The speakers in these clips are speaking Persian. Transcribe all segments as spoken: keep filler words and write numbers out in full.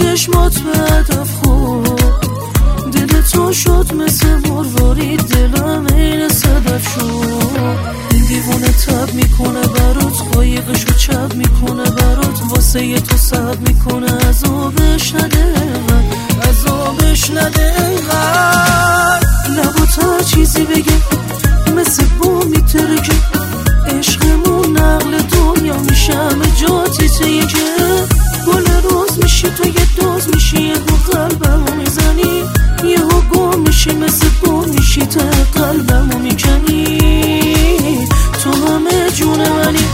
چشمات به هدف خود، دل تو شد مثل مروارید، دلم این صدف شد. این دیوونه تب میکنه برات، قایقشو چپ میکنه برات، واسه یه تو سب میکنه، عذابش نده انقدر، عذابش نده انقدر. لبات هر چیزی بگه مثل بوم میترکه، عشقمون نقل دنیا میشه، همه جا تیتریه که گل روز میشی تو، یه دوز میشی، یه دو قلبمو میزنی، یه ها گم میشی، مثل بوم میشی، تا قلبمو میکنی، تو همه جون منی.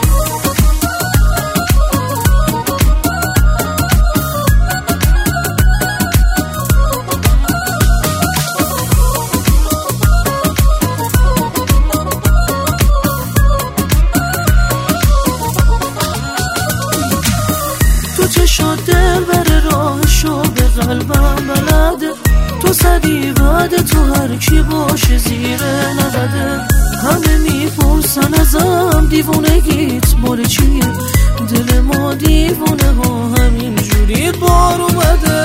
چشات دل بره راهشو به قلبم بلده، تو صدی بعد تو هر کی باشه زیر نقده. همه میپرسن ازم دیوونگیت مال چیه، دل ما دیوونه ها همین جوری بار اومده.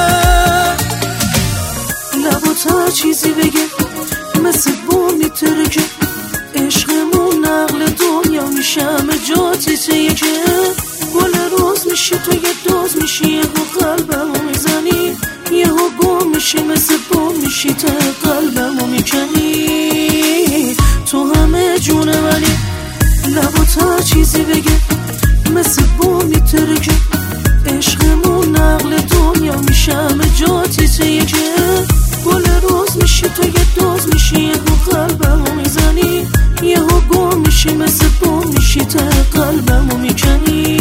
لبات هر چیزی بگه مثل بوم میترکه، عشقمون نقل دنیا میشه، همه جا تیتریه که گل روز میشی تو، یه دوز میشی، یه ها قلبمو میزنی، یه ها گم میشی، مثل بوم میشی، تا قلبمو میکنی، تو همه جون منی. لبات هر چیزی بگه مثل بوم میترکه، عشقمون نقل دنیا میشه، همه جا تیتریه که گل روز میشی تو، یه دوز میشی، یه ها قلبمو میزنی، یه ها گم میشی، مثل بوم میشی، تا قلبمو میکنی.